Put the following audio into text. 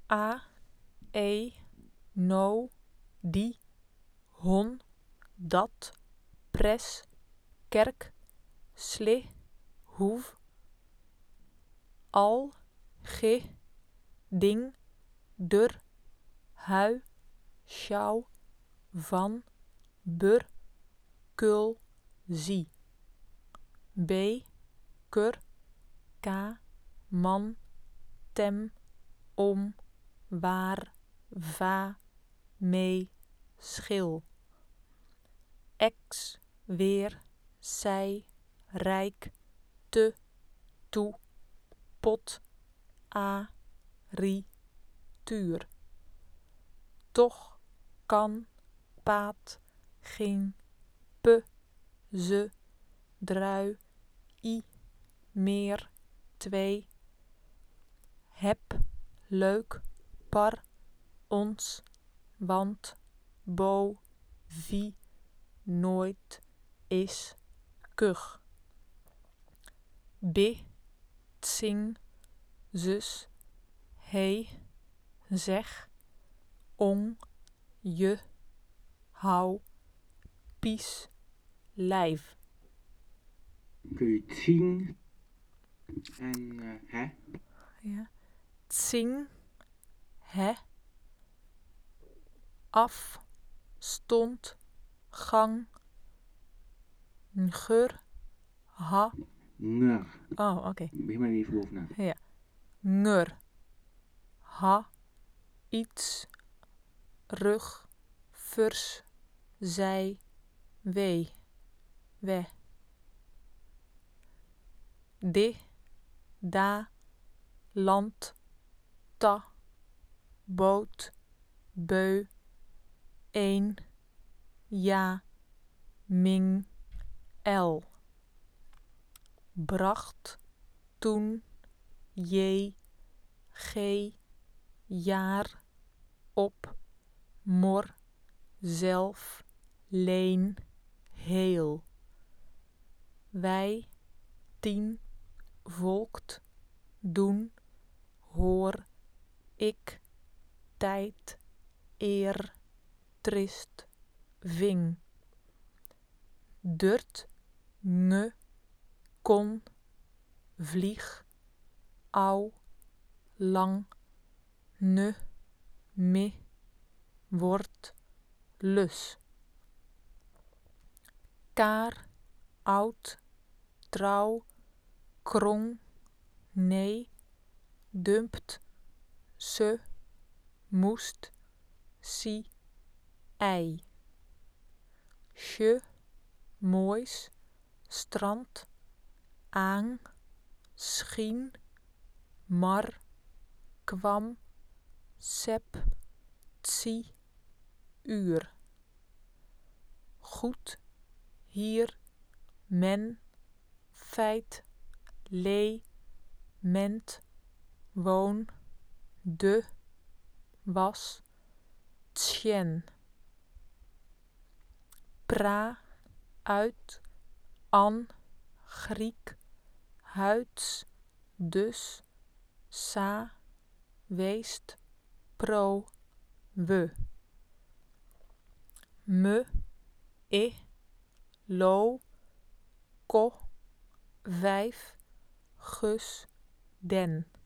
a, e, no, die, hon, dat, pres, kerk, sli, hoef, al, ge, ding, dur, hui, sjouw, van, bur, kul, zie, b, kur, ka, man, tem, om, waar, va, mee, schil, ex, weer, zij, rijk, te, toe, pot, a, rie, tuur, toch, kan, paat, ging, pe, ze, drui, i, meer, twee, heb, leuk, par, ons, want, bo, vie, nooit, is, kug, bi, tsing, zus, he, zeg, ong, je, hou, pies, lijf. Kun je tsing en hè? Ja. Tsing, he, af, stond, gang, gur, ha. Nger. Oh, oké. Begin maar even bovenaan. Ja. Nger, ha, iets, rug, vers, zij, wee, we. De, da, land, ta, boot, beu, een, ja, ming, el. Bracht, toen, je, ge, jaar, op, mor, zelf, leen, heel. Wij, 10, volkt, doen, hoor, ik, tijd, eer, trist, ving. Durt, nge, kon, vlieg, au, lang, ne, me, wordt, lus. Kaar, oud, trouw, krong, nee, dumpt, se, moest, si, ei. Sje, moois, strand, aan, schien, mar, kwam, sep, tsi, uur. Goed, hier, men, feit, lee, ment, woon, de, was, tsjen. Pra, uit, an, Griek, huids, dus, sa, weest, pro, we. Me, lo, ko, 5, gus, den.